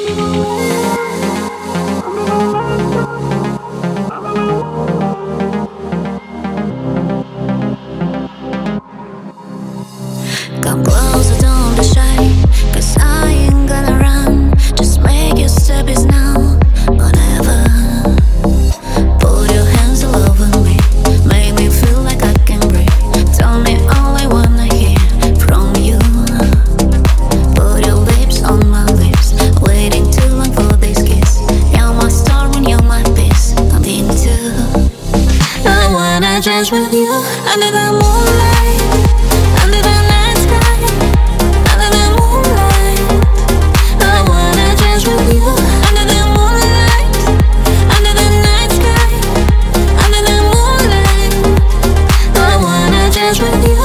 Come closer, don't be shy, 'cause I ain't gonna run. Just make your steppies now, whatever. Put your hands all over me, make me feel like I can breathe. Tell me all I wanna hear from you. Put your lips on my lips, waiting too long for this kiss. You're my star and you're my peace, I'm into. I wanna dance with you under the moonlight, under the night sky, under the moonlight. I wanna dance with you under the moonlight, under the night sky, under the moonlight. I wanna dance with you.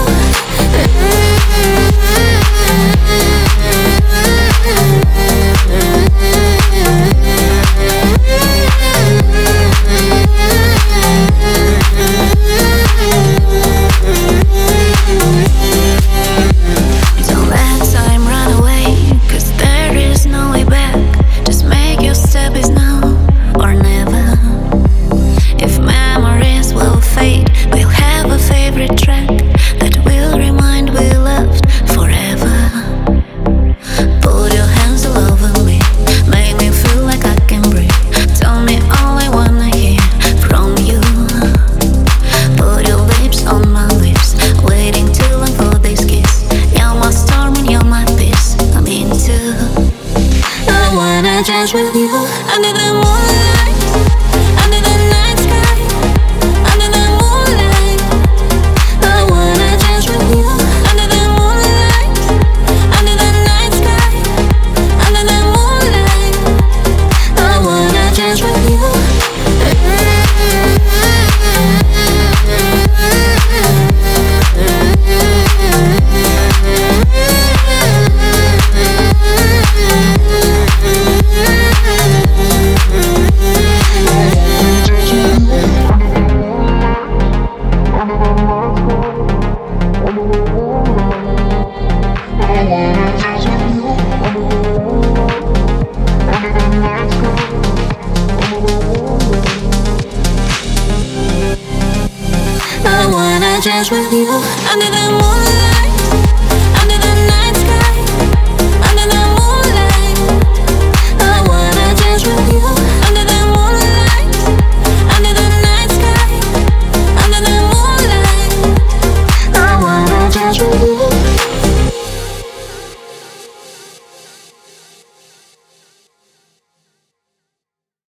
Don't let time run away, 'cause there is no way back. Just make your steppies now or never. If memories will fade, we'll have a favorite track that will remind we loved forever. Put your hands all over me, make me feel like I can breathe. Tell me all I wanna hear from you. Put your lips on my lips, waiting too long for this kiss. You're my storm and you're my peace, I'm into. I wanna dance with you under the moonlight, under the night sky, under the moonlight. I wanna dance with you under the moonlight, under the night sky, under the moonlight. I wanna dance with you. I wanna dance with you under the moon.